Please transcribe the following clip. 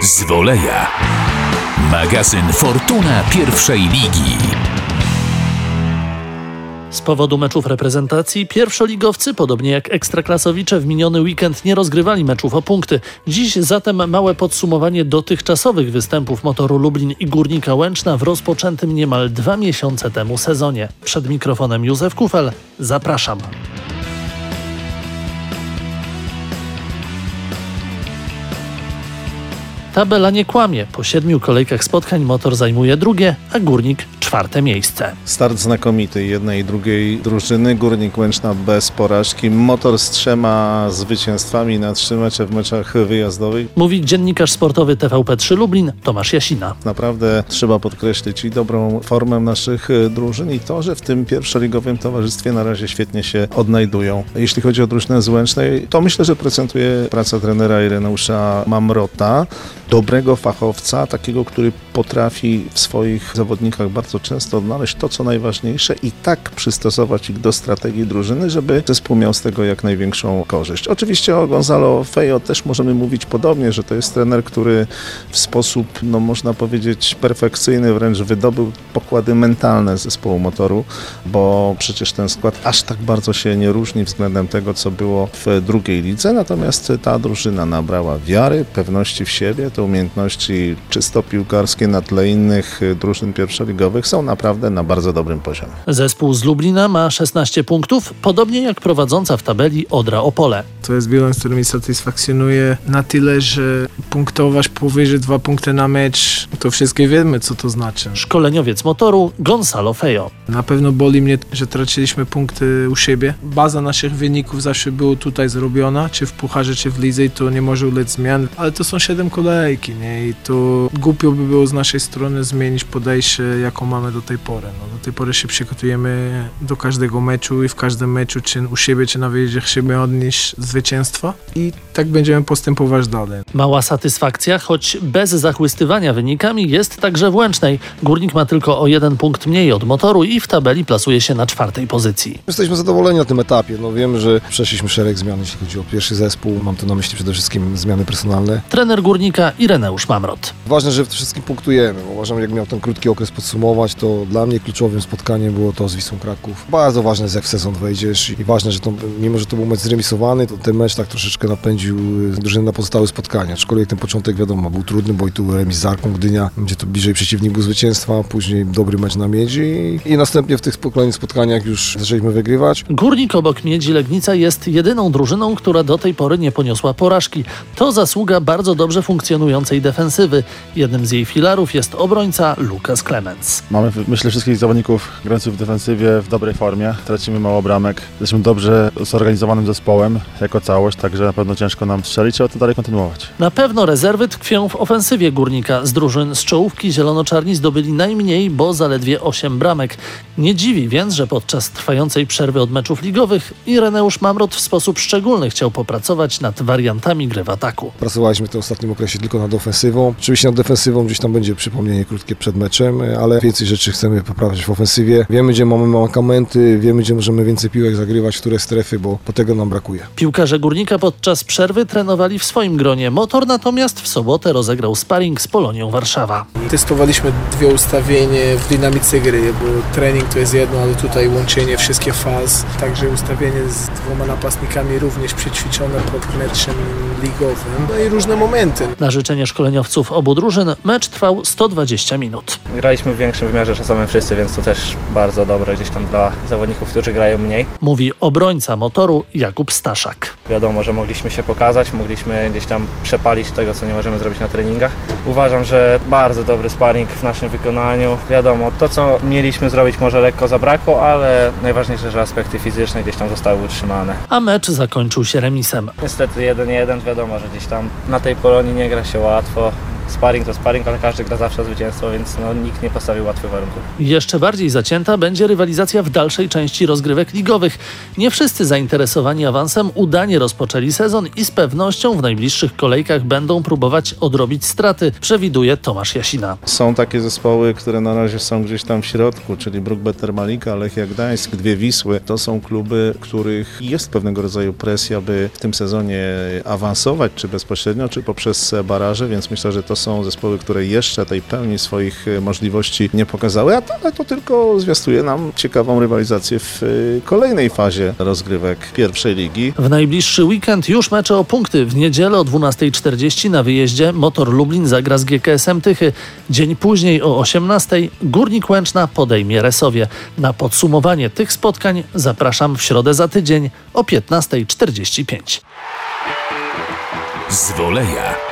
z Woleja. Magazyn Fortuna pierwszej ligi. Z powodu meczów reprezentacji pierwszoligowcy, podobnie jak ekstraklasowicze, w miniony weekend nie rozgrywali meczów o punkty. Dziś zatem małe podsumowanie dotychczasowych występów Motoru Lublin i Górnika Łęczna w rozpoczętym niemal 2 miesiące temu sezonie. Przed mikrofonem Józef Kufel. Zapraszam. Tabela nie kłamie. Po 7 kolejkach spotkań Motor zajmuje drugie, a Górnik 4. miejsce. Start znakomity jednej i drugiej drużyny. Górnik Łęczna bez porażki. Motor z 3 zwycięstwami na 3 mecze w meczach wyjazdowych. Mówi dziennikarz sportowy TVP3 Lublin Tomasz Jasina. Naprawdę trzeba podkreślić i dobrą formę naszych drużyn i to, że w tym pierwszoligowym towarzystwie na razie świetnie się odnajdują. Jeśli chodzi o drużynę z Łęcznej, to myślę, że procentuje praca trenera Ireneusza Mamrota. Dobrego fachowca, takiego, który potrafi w swoich zawodnikach bardzo często odnaleźć to, co najważniejsze i tak przystosować ich do strategii drużyny, żeby zespół miał z tego jak największą korzyść. Oczywiście o Gonzalo Fejo też możemy mówić podobnie, że to jest trener, który w sposób, można powiedzieć, perfekcyjny wręcz wydobył pokłady mentalne zespołu Motoru, bo przecież ten skład aż tak bardzo się nie różni względem tego, co było w drugiej lidze, natomiast ta drużyna nabrała wiary, pewności w siebie, te umiejętności czysto piłkarskie na tle innych drużyn pierwszoligowych są naprawdę na bardzo dobrym poziomie. Zespół z Lublina ma 16 punktów, podobnie jak prowadząca w tabeli Odra Opole. To jest bilans, który mnie satysfakcjonuje na tyle, że punktować powyżej 2 punkty na mecz, to wszystkie wiemy, co to znaczy. Szkoleniowiec Motoru Gonzalo Fejo. Na pewno boli mnie, że traciliśmy punkty u siebie. Baza naszych wyników zawsze była tutaj zrobiona, czy w pucharze, czy w lidze, i to nie może ulec zmian, ale to są 7 kolejki, nie? I to głupio by było z naszej strony zmienić podejście, jaką mamy do tej pory. Do tej pory się przygotujemy do każdego meczu i w każdym meczu, czy u siebie, czy na wyjeździe, chcemy odnieść zwycięstwa i tak będziemy postępować dalej. Mała satysfakcja, choć bez zachłystywania wynikami, jest także w Łęcznej. Górnik ma tylko o 1 punkt mniej od Motoru i w tabeli plasuje się na 4. pozycji. Jesteśmy zadowoleni na tym etapie. Wiemy, że przeszliśmy szereg zmian, jeśli chodzi o pierwszy zespół. Mam tu na myśli przede wszystkim zmiany personalne. Trener Górnika Ireneusz Mamrot. Ważne, że w tym wszystkim punktujemy. Uważam, jak miał ten krótki okres podsumować, to dla mnie kluczowym spotkaniem było to z Wisłą Kraków. Bardzo ważne jest, jak w sezon wejdziesz i ważne, że mimo, że to był mecz zremisowany, to ten mecz tak troszeczkę napędził drużynę na pozostałe spotkania. Aczkolwiek ten początek, wiadomo, był trudny, bo i tu remis z Arką Gdynia, gdzie to bliżej przeciwnik był zwycięstwa, później dobry mecz na Miedzi i następnie w tych kolejnych spotkaniach już zaczęliśmy wygrywać. Górnik obok Miedzi Legnica jest jedyną drużyną, która do tej pory nie poniosła porażki. To zasługa bardzo dobrze funkcjonującej defensywy. Jednym z jej filarów jest obrońca Lukas Clemens. Mamy, myślę, wszystkich zawodników grających w defensywie w dobrej formie. Tracimy mało bramek. Jesteśmy dobrze zorganizowanym zespołem jako całość, także na pewno ciężko nam strzelić, trzeba to dalej kontynuować. Na pewno rezerwy tkwią w ofensywie Górnika. Z drużyn z czołówki zielono-czarni zdobyli najmniej, bo zaledwie 8 bramek. Nie dziwi więc, że podczas trwającej przerwy od meczów ligowych Ireneusz Mamrot w sposób szczególny chciał popracować nad wariantami gry w ataku. Pracowaliśmy w tym ostatnim okresie tylko nad ofensywą. Oczywiście nad defensywą gdzieś tam będzie przypomnienie krótkie przed meczem, ale więcej rzeczy chcemy poprawiać w ofensywie. Wiemy, gdzie mamy mankamenty, wiemy, gdzie możemy więcej piłek zagrywać, w które strefy, bo tego nam brakuje. Piłkarze Górnika podczas przerwy trenowali w swoim gronie. Motor natomiast w sobotę rozegrał sparring z Polonią Warszawa. Testowaliśmy 2 ustawienie w dynamice gry, bo trening to jest jedno, ale tutaj łączenie wszystkich faz. Także ustawienie z 2 napastnikami również przećwiczone pod meczem ligowym. I różne momenty. Na życzenie szkoleniowców obu drużyn mecz trwał 120 minut. Graliśmy w większym wymiarze czasowym wszyscy, więc to też bardzo dobre gdzieś tam dla zawodników, którzy grają mniej. Mówi obrońca Motoru Jakub Staszak. Wiadomo, że mogliśmy się pokazać, mogliśmy gdzieś tam przepalić tego, co nie możemy zrobić na treningach. Uważam, że bardzo dobry sparring w naszym wykonaniu. Wiadomo, to co mieliśmy zrobić może lekko zabrakło, ale najważniejsze, że aspekty fizyczne gdzieś tam zostały utrzymane. A mecz zakończył się remisem. Niestety 1-1, wiadomo, że gdzieś tam na tej Polonii nie gra się łatwo. Sparring to sparring, ale każdy gra zawsze o zwycięstwo, więc nikt nie postawił łatwych warunków. Jeszcze bardziej zacięta będzie rywalizacja w dalszej części rozgrywek ligowych. Nie wszyscy zainteresowani awansem udanie rozpoczęli sezon i z pewnością w najbliższych kolejkach będą próbować odrobić straty, przewiduje Tomasz Jasina. Są takie zespoły, które na razie są gdzieś tam w środku, czyli Bruk-Better Malika, Lechia Gdańsk, 2 Wisły. To są kluby, których jest pewnego rodzaju presja, by w tym sezonie awansować, czy bezpośrednio, czy poprzez baraże, więc myślę, że to są zespoły, które jeszcze tej pełni swoich możliwości nie pokazały, ale to tylko zwiastuje nam ciekawą rywalizację w kolejnej fazie rozgrywek pierwszej ligi. W najbliższy weekend już mecze o punkty. W niedzielę o 12:40 na wyjeździe Motor Lublin zagra z GKS-em Tychy. Dzień później o 18:00 Górnik Łęczna podejmie Resowie. Na podsumowanie tych spotkań zapraszam w środę za tydzień o 15:45. Z Woleja.